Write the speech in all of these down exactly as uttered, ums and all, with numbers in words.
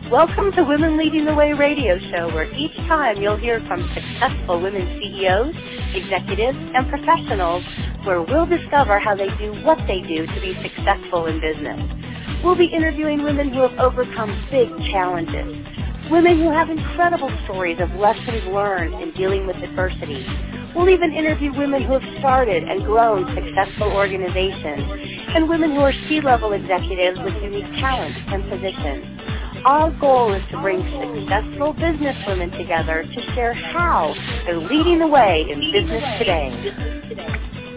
Welcome to Women Leading the Way radio show, where each time you'll hear from successful women C E Os, executives, and professionals, where we'll discover how they do what they do to be successful in business. We'll be interviewing women who have overcome big challenges, women who have incredible stories of lessons learned in dealing with adversity. We'll even interview women who have started and grown successful organizations, and women who are C-level executives with unique talents and positions. Our goal is to bring successful business women together to share how they're leading the way in business today.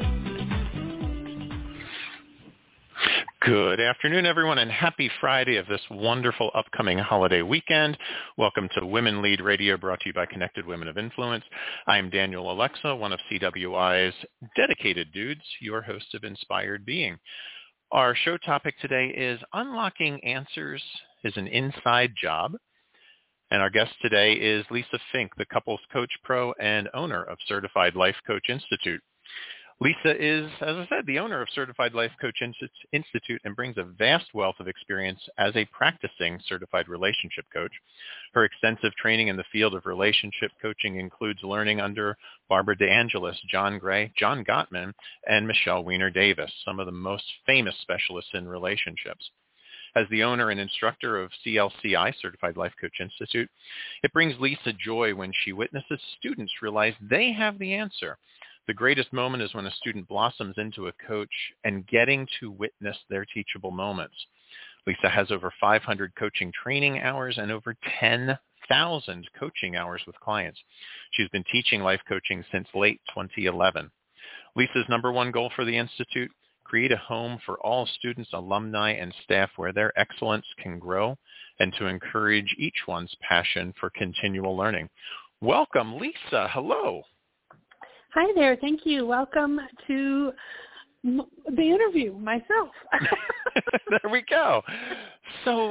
Good afternoon, everyone, and happy Friday of this wonderful upcoming holiday weekend. Welcome to Women Lead Radio, brought to you by Connected Women of Influence. I am Daniel Alexa, one of C W I's dedicated dudes, your host of Inspired Being. Our show topic today is Unlocking Answers is an Inside Job. And our guest today is Lisa Fink, the couples coach pro and owner of Certified Life Coach Institute. Lisa is, as I said, the owner of Certified Life Coach Institute and brings a vast wealth of experience as a practicing certified relationship coach. Her extensive training in the field of relationship coaching includes learning under Barbara DeAngelis, John Gray, John Gottman, and Michelle Weiner Davis, some of the most famous specialists in relationships. As the owner and instructor of C L C I, Certified Life Coach Institute, it brings Lisa joy when she witnesses students realize they have the answer. The greatest moment is when a student blossoms into a coach and getting to witness their teachable moments. Lisa has over five hundred coaching training hours and over ten thousand coaching hours with clients. She's been teaching life coaching since late twenty eleven. Lisa's number one goal for the Institute: create a home for all students, alumni, and staff where their excellence can grow, and to encourage each one's passion for continual learning. Welcome, Lisa. Hello. Hi there. Thank you. Welcome to m- the interview myself. There we go. So,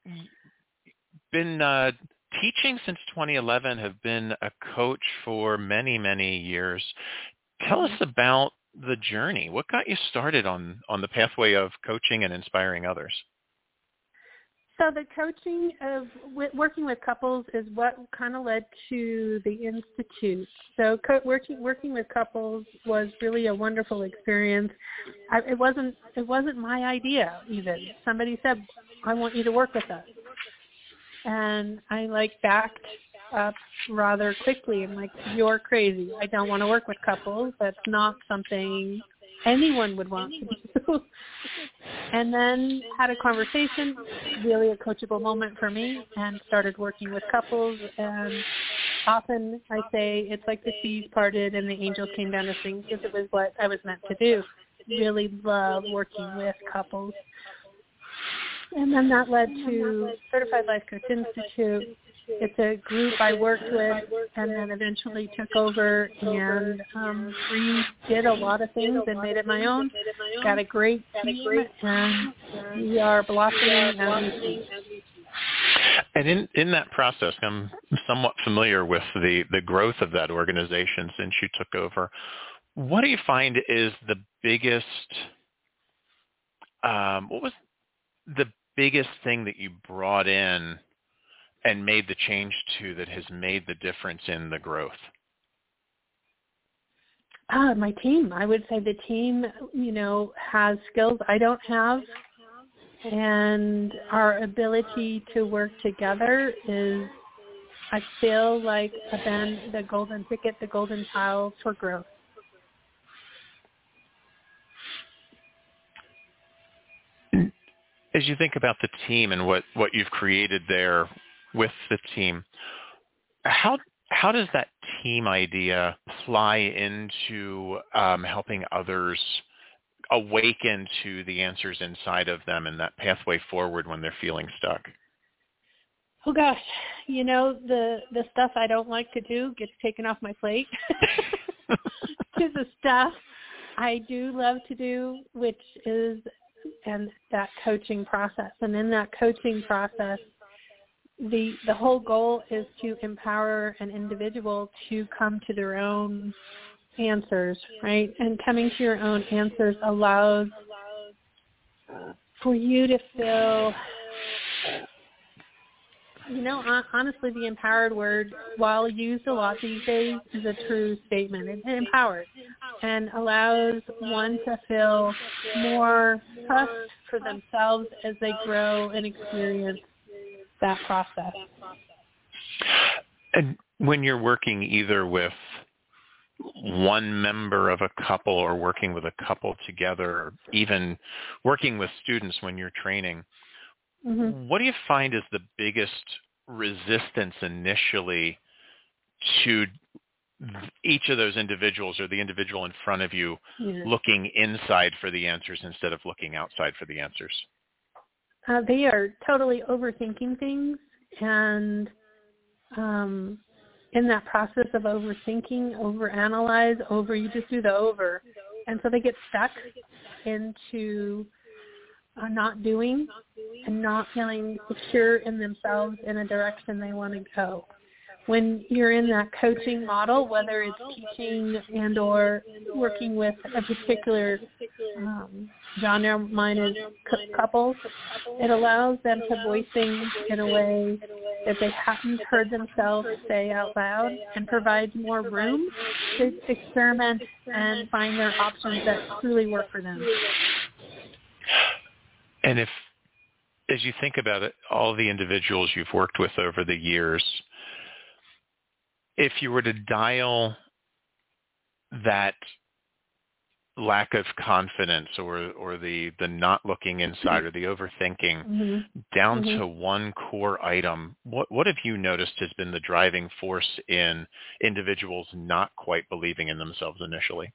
been uh, teaching since twenty eleven, have been a coach for many, many years. Tell us about the journey. What got you started on, on the pathway of coaching and inspiring others? So the coaching of w- working with couples is what kind of led to the Institute. So co- working working with couples was really a wonderful experience. I, it wasn't it wasn't my idea even. Somebody said, "I want you to work with us," and I like backed up rather quickly. I'm like, "You're crazy. I don't want to work with couples. That's not something anyone would want to do." And then had a conversation, really a coachable moment for me, and started working with couples. And often I say it's like the seas parted and the angels came down to sing, because it was what I was meant to do. Really love working with couples. And then that led to Certified Life Coach Institute. It's a group I worked with and then eventually took over and um, redid a lot of things and made it my own. Got a great team, and we are blossoming as we speak. And in, in that process, I'm somewhat familiar with the, the growth of that organization since you took over. What do you find is the biggest, um, what was the biggest thing that you brought in and made the change to that has made the difference in the growth? Ah, my team. I would say the team, you know, has skills I don't have, and our ability to work together is, I feel like, been the golden ticket, the golden tile for growth. As you think about the team and what, what you've created there with the team, how how does that team idea fly into um, helping others awaken to the answers inside of them and that pathway forward when they're feeling stuck? Oh gosh, you know, the the stuff I don't like to do gets taken off my plate. To the stuff I do love to do, which is and that coaching process. And in that coaching process, the the whole goal is to empower an individual to come to their own answers, right? And coming to your own answers allows for you to feel you know, honestly, the empowered word, while used a lot these days, is a true statement. It, it empowers and allows one to feel more trust for themselves as they grow and experience that process. And when you're working either with one member of a couple or working with a couple together, or even working with students when you're training, mm-hmm. what do you find is the biggest resistance initially to each of those individuals or the individual in front of you yeah. looking inside for the answers instead of looking outside for the answers? Uh, they are totally overthinking things, and um, in that process of overthinking, overanalyze, over, you just do the over. And so they get stuck into uh, not doing and not feeling secure in themselves in a direction they want to go. When you're in that coaching model, whether it's teaching and or working with a particular um, genre, mine is couples, it allows them to voice things in a way that they haven't heard themselves say out loud, and provides more room to experiment and find their options that truly work for them. And if, as you think about it, all the individuals you've worked with over the years, if you were to dial that lack of confidence or, or the, the not looking inside or the overthinking mm-hmm. down mm-hmm. to one core item, what, what have you noticed has been the driving force in individuals not quite believing in themselves initially?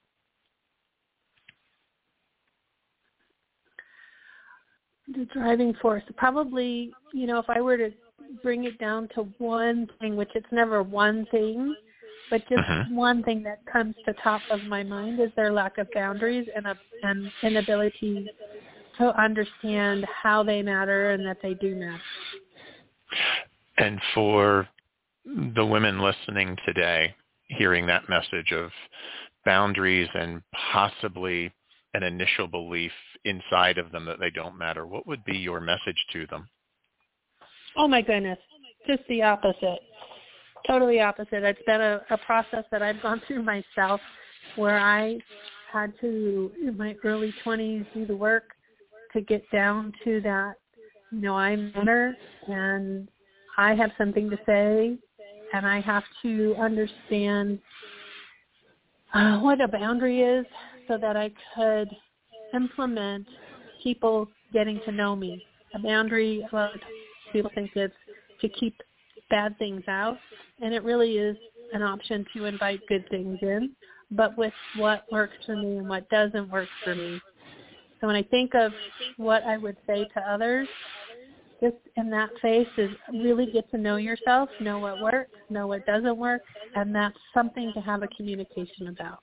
The driving force, probably, you know, if I were to bring it down to one thing, which it's never one thing, but just uh-huh. one thing that comes to top of my mind is their lack of boundaries and a, and inability to understand how they matter and that they do matter. And for the women listening today, hearing that message of boundaries and possibly an initial belief inside of them that they don't matter, what would be your message to them? Oh, my goodness. Just the opposite. Totally opposite. It's been a, a process that I've gone through myself where I had to, in my early twenties, do the work to get down to that, you know, I matter and I have something to say and I have to understand uh, what a boundary is so that I could implement people getting to know me. A boundary, well, people think it's to keep bad things out, and it really is an option to invite good things in, but with what works for me and what doesn't work for me. So when I think of what I would say to others, just in that phase is really get to know yourself, know what works, know what doesn't work, and that's something to have a communication about.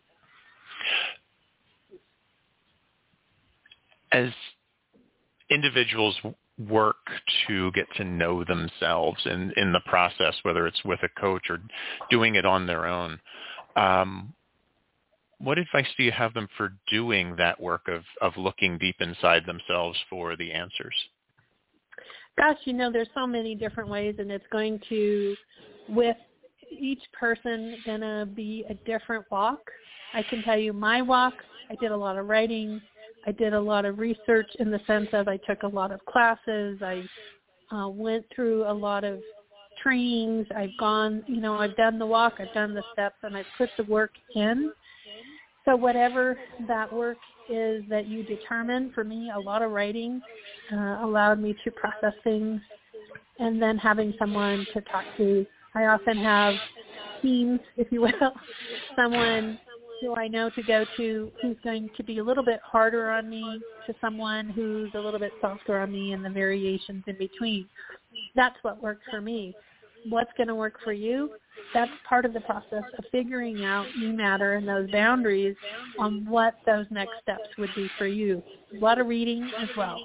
As individuals work to get to know themselves in, in the process, whether it's with a coach or doing it on their own, um, what advice do you have them for doing that work of, of looking deep inside themselves for the answers? Gosh, you know, there's so many different ways, and it's going to, with each person, going to be a different walk. I can tell you my walk, I did a lot of writing. I did a lot of research in the sense of I took a lot of classes. I uh, went through a lot of trainings. I've gone, you know, I've done the walk, I've done the steps, and I've put the work in. So whatever that work is that you determine, for me, a lot of writing uh, allowed me to process things, and then having someone to talk to. I often have teams, if you will, someone who I know to go to who's going to be a little bit harder on me to someone who's a little bit softer on me, and the variations in between. That's what works for me. What's going to work for you? That's part of the process of figuring out you matter and those boundaries on what those next steps would be for you. A lot of reading as well.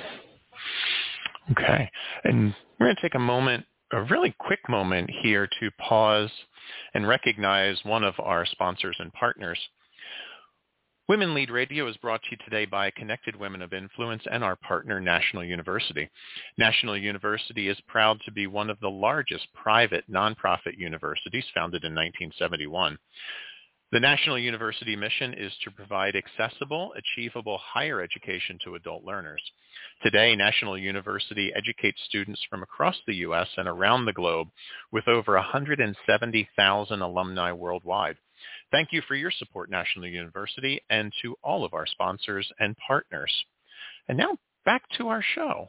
Okay. And we're going to take a moment, a really quick moment here to pause and recognize one of our sponsors and partners. Women Lead Radio is brought to you today by Connected Women of Influence and our partner, National University. National University is proud to be one of the largest private nonprofit universities, founded in nineteen seventy-one. The National University mission is to provide accessible, achievable higher education to adult learners. Today, National University educates students from across the U S and around the globe with over one hundred seventy thousand alumni worldwide. Thank you for your support, National University, and to all of our sponsors and partners. And now back to our show.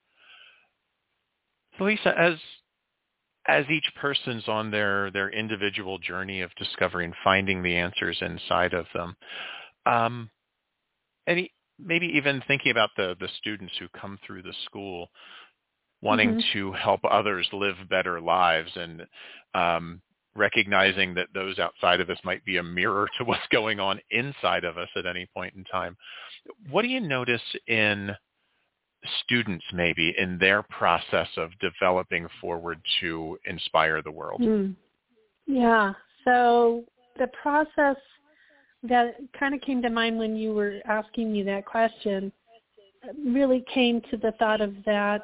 So Lisa, as as each person's on their, their individual journey of discovering, finding the answers inside of them, um, any, maybe even thinking about the, the students who come through the school wanting mm-hmm. to help others live better lives and um, recognizing that those outside of us might be a mirror to what's going on inside of us at any point in time. What do you notice in students maybe in their process of developing forward to inspire the world? Mm. Yeah. So the process that kind of came to mind when you were asking me that question really came to the thought of that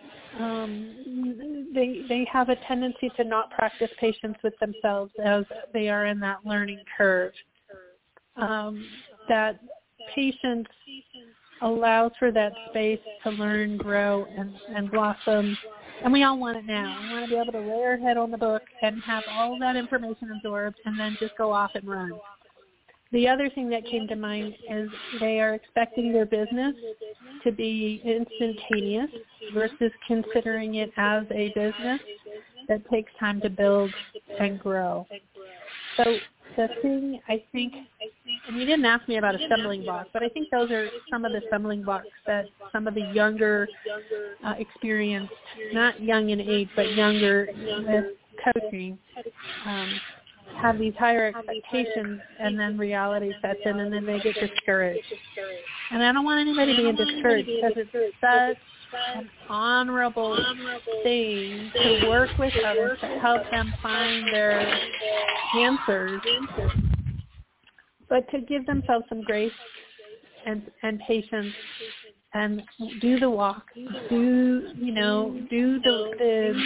um, they they have a tendency to not practice patience with themselves as they are in that learning curve. Um, that patience allows for that space to learn, grow, and, and blossom. And we all want it now. We want to be able to lay our head on the book and have all that information absorbed and then just go off and run. The other thing that came to mind is they are expecting their business to be instantaneous versus considering it as a business that takes time to build and grow. So the thing I think, and you didn't ask me about a stumbling block, but I think those are some of the stumbling blocks that some of the younger uh, experienced, not young in age, but younger with coaching, um, have these higher expectations, and then reality sets in, and then they get discouraged. And I don't want anybody being discouraged because it's such an honorable thing to work with others to help them find their answers, but to give themselves some grace and, and patience and do the walk, do, you know, do the, the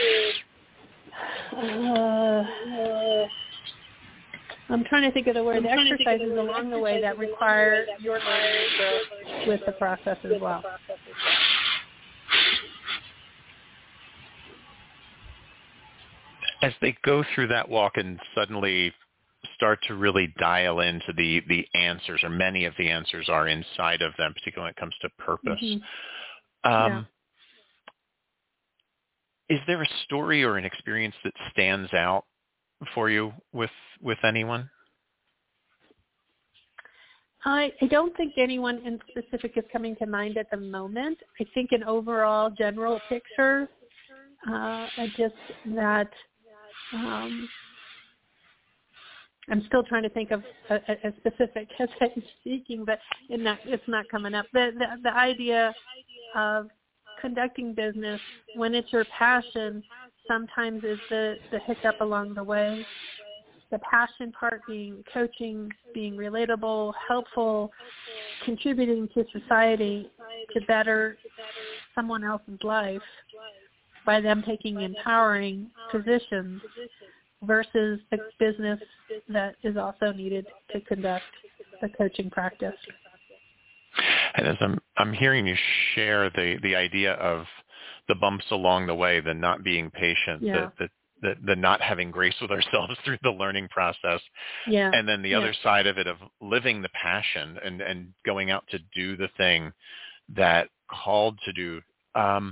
Uh, I'm trying to think of the word. The exercises along the way that require your learning and growth with the process as well. As they go through that walk and suddenly start to really dial into the, the answers, or many of the answers are inside of them, particularly when it comes to purpose. Mm-hmm. Um, yeah. Is there a story or an experience that stands out for you with with anyone? I, I don't think anyone in specific is coming to mind at the moment. I think an overall general picture, uh, just that um, I'm still trying to think of a, a specific as I'm speaking, but in that, it's not coming up. The, the, the idea of conducting business when it's your passion sometimes is the, the hiccup along the way. The passion part being coaching, being relatable, helpful, contributing to society to better someone else's life by them taking empowering positions versus the business that is also needed to conduct the coaching practice. And as I'm I'm hearing you share the, the idea of the bumps along the way, the not being patient, yeah. the, the, the the not having grace with ourselves through the learning process, yeah. and then the yeah. other side of it of living the passion and, and going out to do the thing that called to do. Um,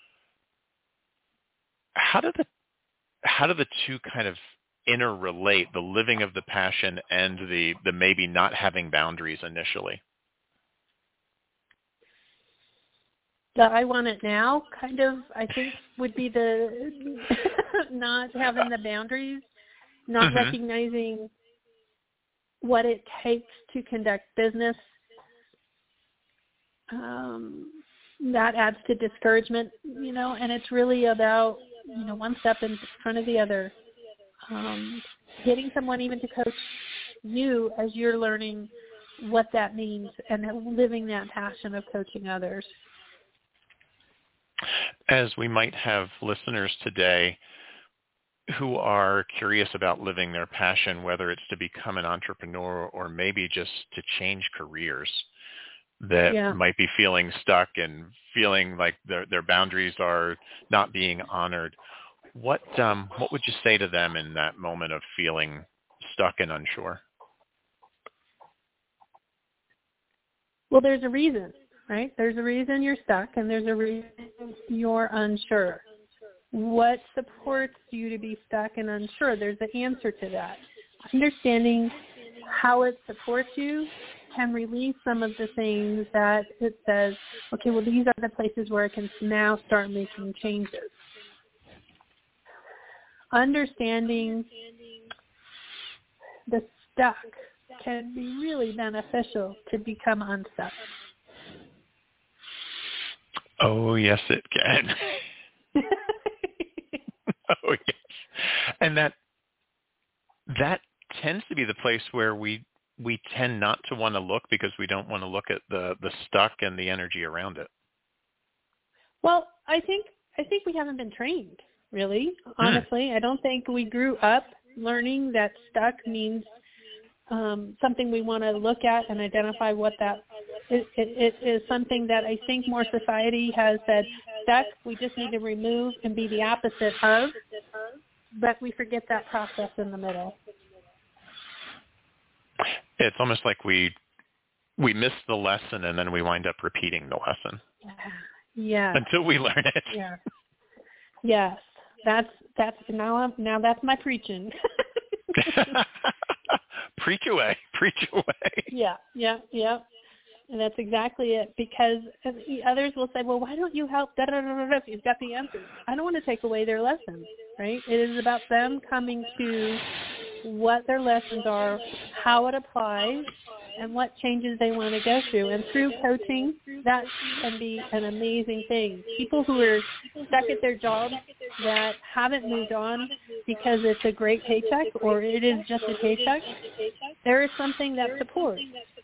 how do the how do the two kind of interrelate, the living of the passion and the the maybe not having boundaries initially? The I want it now kind of, I think, would be the not having the boundaries, not mm-hmm. recognizing what it takes to conduct business. Um, that adds to discouragement, you know, and it's really about, you know, one step in front of the other. Um, getting someone even to coach you as you're learning what that means and living that passion of coaching others. As we might have listeners today who are curious about living their passion, whether it's to become an entrepreneur or maybe just to change careers, that yeah. might be feeling stuck and feeling like their, their boundaries are not being honored, what um, what would you say to them in that moment of feeling stuck and unsure? Well, there's a reason, right? There's a reason you're stuck, and there's a reason you're unsure. What supports you to be stuck and unsure? There's an answer to that. Understanding how it supports you can release some of the things that it says, okay, well, these are the places where I can now start making changes. Understanding the stuck can be really beneficial to become unstuck. Oh, yes, it can. Oh, yes. And that that tends to be the place where we we tend not to want to look because we don't want to look at the, the stuck and the energy around it. Well, I think I think we haven't been trained, really, honestly. Hmm. I don't think we grew up learning that stuck means um, something we want to look at and identify what that is. It, it is something that I think more society has said, stuck, we just need to remove and be the opposite of, but we forget that process in the middle. It's almost like we we miss the lesson and then we wind up repeating the lesson. Yeah. Until we learn it. Yeah. Yes. That's that's now I'm, now that's my preaching. Preach away. Preach away. Yeah. Yeah. Yeah. And that's exactly it. Because others will say, "Well, why don't you help?" Da, da, da, da, da. You've got the answer. I don't want to take away their lessons, right? It is about them coming to what their lessons are, how it applies, and what changes they want to go through. And through coaching, that can be an amazing thing. People who are stuck at their jobs that haven't moved on because it's a great paycheck or it is just a paycheck, there is something that supports.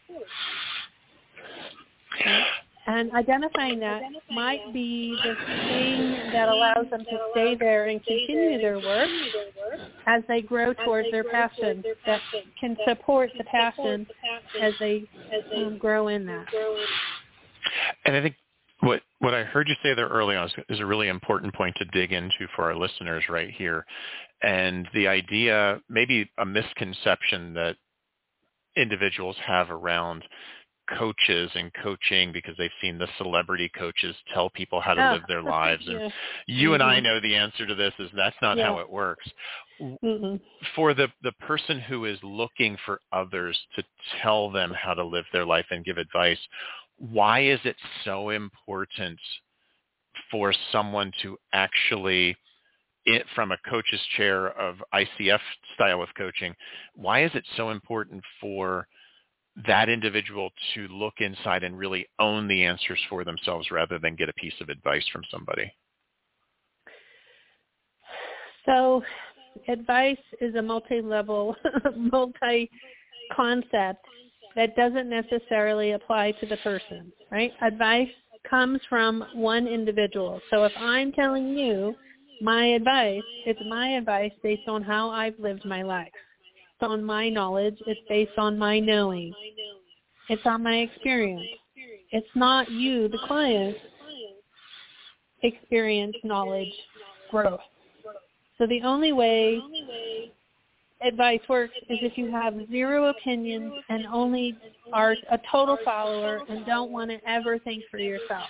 And identifying that might be the thing that allows them to stay there and continue their work as they grow towards their passion, that can support the passion as they um, grow in that. And I think what, what I heard you say there early on is, is a really important point to dig into for our listeners right here. And the idea, maybe a misconception that individuals have around coaches and coaching because they've seen the celebrity coaches tell people how to oh. live their lives. And yeah. you mm-hmm. and I know the answer to this is that's not yeah. how it works. Mm-mm. For the, the person who is looking for others to tell them how to live their life and give advice, why is it so important for someone to actually, it, from a coach's chair of I C F style of coaching, why is it so important for that individual to look inside and really own the answers for themselves rather than get a piece of advice from somebody? So advice is a multi-level, multi-concept that doesn't necessarily apply to the person, right? Advice comes from one individual. So if I'm telling you my advice, it's my advice based on how I've lived my life. On my knowledge, it's based on my knowing. It's on my experience. It's not you, the client, experience, knowledge, growth. So the only way advice works is if you have zero opinions and only are a total follower and don't want to ever think for yourself.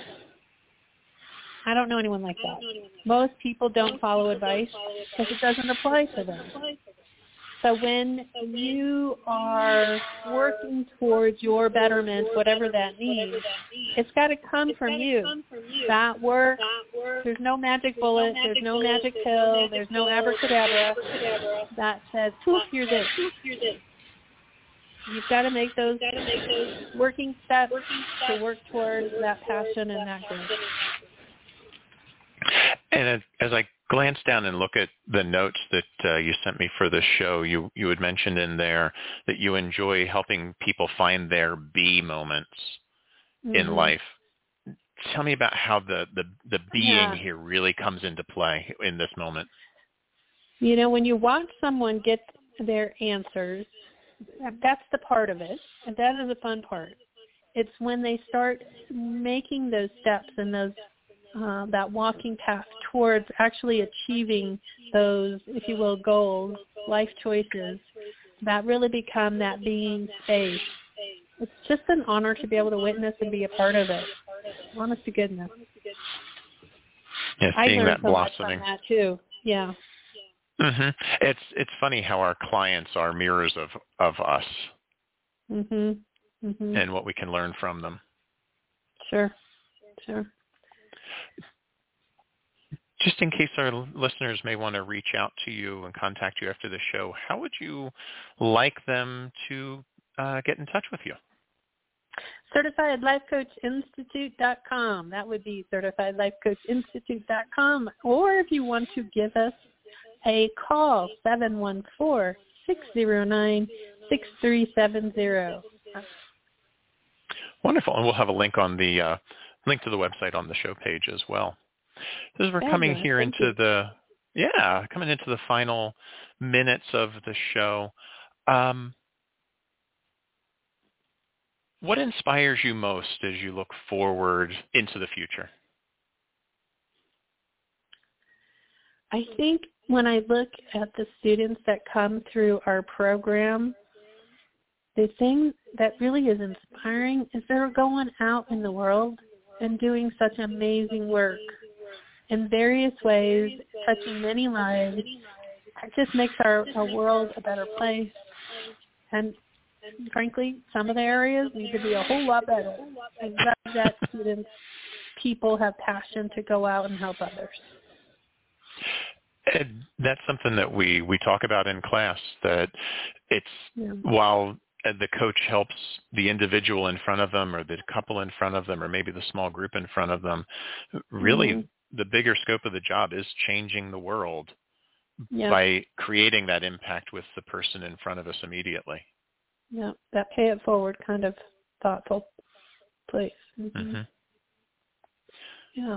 I don't know anyone like that. Most people don't follow advice because it doesn't apply to them. So when you are working towards your betterment, whatever that means, it's got to come from you. That work, there's no magic bullet, there's no magic pill, there's no abracadabra that says, poof, you're this. You've got to make those working steps to work towards that passion and that growth. And as, as I glance down and look at the notes that uh, you sent me for the show, you, you had mentioned in there that you enjoy helping people find their be moments mm-hmm. in life. Tell me about how the, the, the being yeah. here really comes into play in this moment. You know, when you watch someone get their answers, that's the part of it, and that is the fun part. It's when they start making those steps and those uh, that walking path towards actually achieving those, if you will, goals, life choices, that really become that being space. It's just an honor to be able to witness and be a part of it. Honest to goodness. Yes, I seeing learned that so blossoming. much from that too. Yeah. Mm-hmm. It's it's funny how our clients are mirrors of, of us mhm. Mhm. and what we can learn from them. Sure. Sure. Just in case our listeners may want to reach out to you and contact you after the show, how would you like them to uh, get in touch with you? Certified Life Coach Institute dot com. That would be Certified Life Coach Institute dot com. Or if you want to give us a call, seven one four, six zero nine, six three seven zero. Wonderful. And we'll have a link on the uh, link to the website on the show page as well. As we're coming here Thank into you. the, yeah, coming into the final minutes of the show, um, what inspires you most as you look forward into the future? I think when I look at the students that come through our program, the thing that really is inspiring is they're going out in the world and doing such amazing work in various ways, touching many lives. It just makes our, our world a better place. And frankly, some of the areas need to be a whole lot better. I love that students, people have passion to go out and help others. And that's something that we, we talk about in class, that it's Yeah. while the coach helps the individual in front of them or the couple in front of them or maybe the small group in front of them, really mm-hmm. the bigger scope of the job is changing the world yeah. by creating that impact with the person in front of us immediately. Yeah, that pay it forward kind of thoughtful place. Mm-hmm. Mm-hmm. Yeah.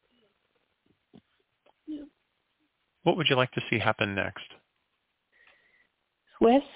Yeah. What would you like to see happen next? With?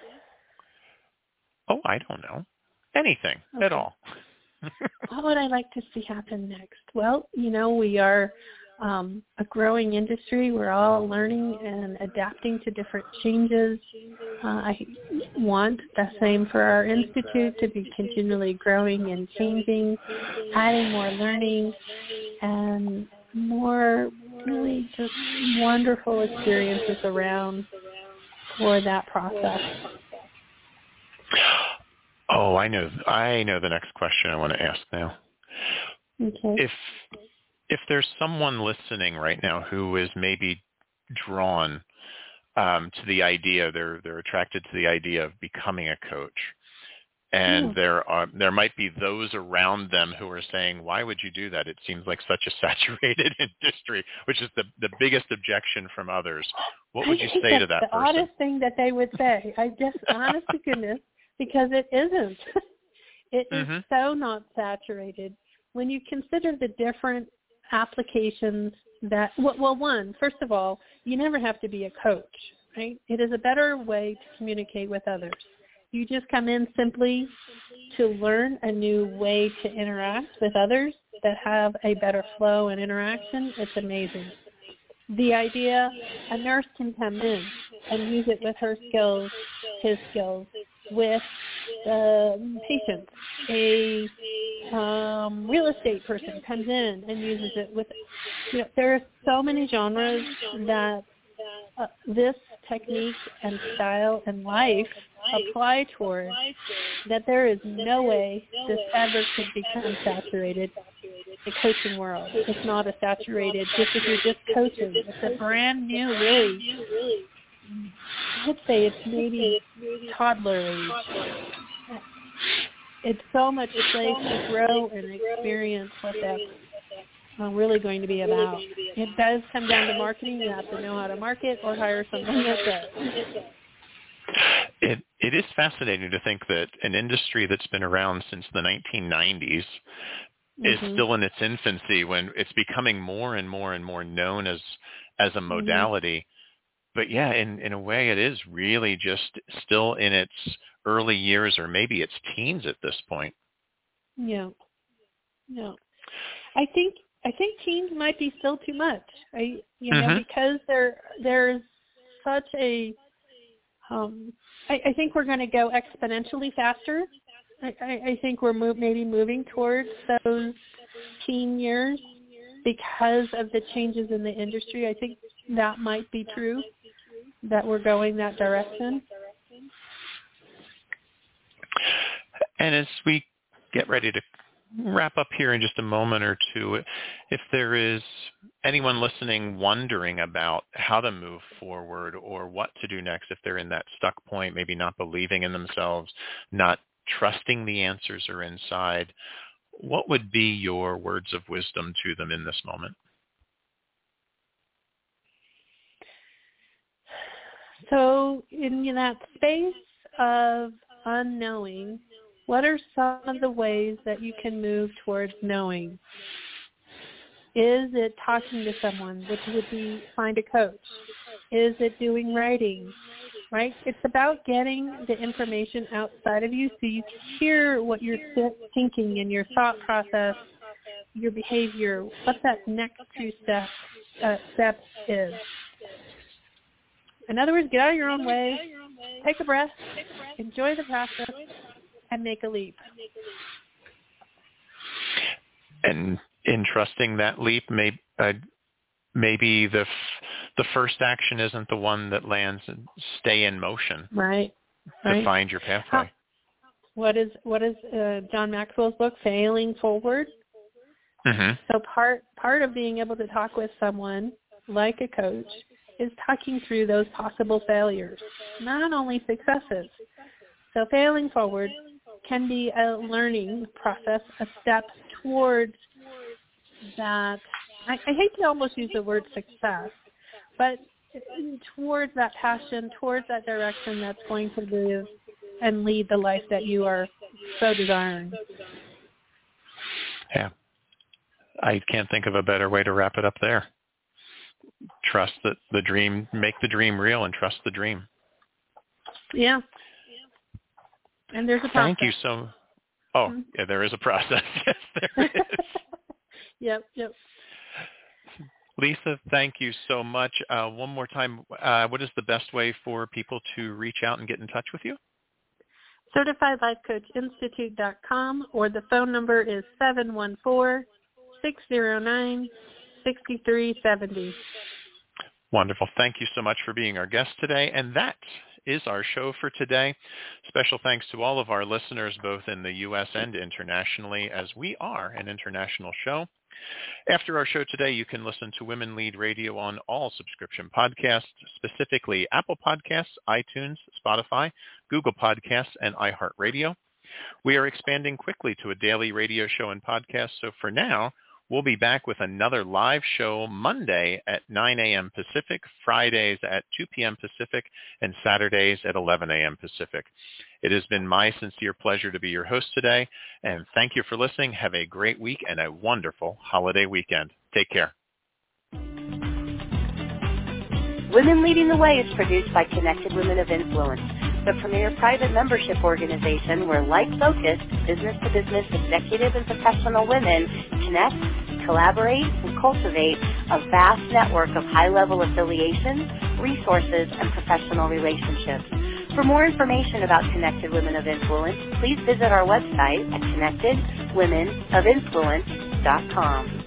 Oh, I don't know. Anything okay. at all. What would I like to see happen next? Well, you know, we are um, a growing industry. We're all learning and adapting to different changes. Uh, I want the same for our institute, to be continually growing and changing, adding more learning, and more really just wonderful experiences around for that process. Oh, I know. I know the next question I want to ask now. Okay. If if there's someone listening right now who is maybe drawn um, to the idea, they're they're attracted to the idea of becoming a coach, and mm. there are there might be those around them who are saying, "Why would you do that? It seems like such a saturated industry," which is the the biggest objection from others. What would you say to that the person? The oddest thing that they would say. I just, honest to goodness. Because it isn't. It is mm-hmm. so not saturated. When you consider the different applications that, well, one, first of all, you never have to be a coach, right? It is a better way to communicate with others. You just come in simply to learn a new way to interact with others that have a better flow and interaction. It's amazing. The idea, a nurse can come in and use it with her skills, his skills, with the patients. A um, real estate person comes in and uses it with, you know, there are so many genres that uh, this technique and style and life apply towards, that there is no way this ever could become saturated. The coaching world, it's not a saturated, just if you're just coaching. It's a brand new, really, I would say it's maybe toddler age. It's so much a place to grow and experience whatever. uh, really going to be about. It does come down to marketing. You have to know how to market or hire someone that does. It it is fascinating to think that an industry that's been around since the nineteen nineties mm-hmm. is still in its infancy, when it's becoming more and more and more known as as a modality. Mm-hmm. But yeah, in, in a way, it is really just still in its early years, or maybe its teens at this point. Yeah, yeah. I think I think teens might be still too much. I you know mm-hmm. because there there's such a um, I, I think we're going to go exponentially faster. I, I, I think we're move, maybe moving towards those teen years because of the changes in the industry. I think that might be true, that we're going that direction. And as we get ready to wrap up here in just a moment or two, if there is anyone listening wondering about how to move forward or what to do next, if they're in that stuck point, maybe not believing in themselves, not trusting the answers are inside, what would be your words of wisdom to them in this moment? So in that space of unknowing, what are some of the ways that you can move towards knowing? Is it talking to someone, which would be find a coach? Is it doing writing, right? It's about getting the information outside of you so you can hear what you're thinking and your thought process, your behavior, what that next two steps, uh, step is. In other words, get out of your own way, take a breath, enjoy the process, and make a leap. And in trusting that leap, maybe, uh, maybe the f- the first action isn't the one that lands. And stay in motion. Right. To right. find your pathway. What is what is uh, John Maxwell's book, Failing Forward? Mm-hmm. So part part of being able to talk with someone like a coach is talking through those possible failures, not only successes. So failing forward can be a learning process, a step towards that. I, I hate to almost use the word success, but towards that passion, towards that direction that's going to live and lead the life that you are so desiring. Yeah. I can't think of a better way to wrap it up there. Trust that the dream, make the dream real, and trust the dream. Yeah. And there's a process. Thank you so. Oh, mm-hmm. yeah, there is a process. Yes, there is. Yep, yep. Lisa, thank you so much. Uh, one more time, uh, what is the best way for people to reach out and get in touch with you? Certified Life Coach Institute dot com, or the phone number is seven one four, six zero nine, six three seven zero. Wonderful. Thank you so much for being our guest today. And that is our show for today. Special thanks to all of our listeners, both in the U S and internationally, as we are an international show. After our show today, you can listen to Women Lead Radio on all subscription podcasts, specifically Apple Podcasts, iTunes, Spotify, Google Podcasts, and iHeartRadio. We are expanding quickly to a daily radio show and podcast, so for now, we'll be back with another live show Monday at nine a.m. Pacific, Fridays at two p.m. Pacific, and Saturdays at eleven a.m. Pacific. It has been my sincere pleasure to be your host today, and thank you for listening. Have a great week and a wonderful holiday weekend. Take care. Women Leading the Way is produced by Connected Women of Influence, the premier private membership organization where like-focused, business-to-business executive and professional women connect, collaborate, and cultivate a vast network of high-level affiliations, resources, and professional relationships. For more information about Connected Women of Influence, please visit our website at connected women of influence dot com.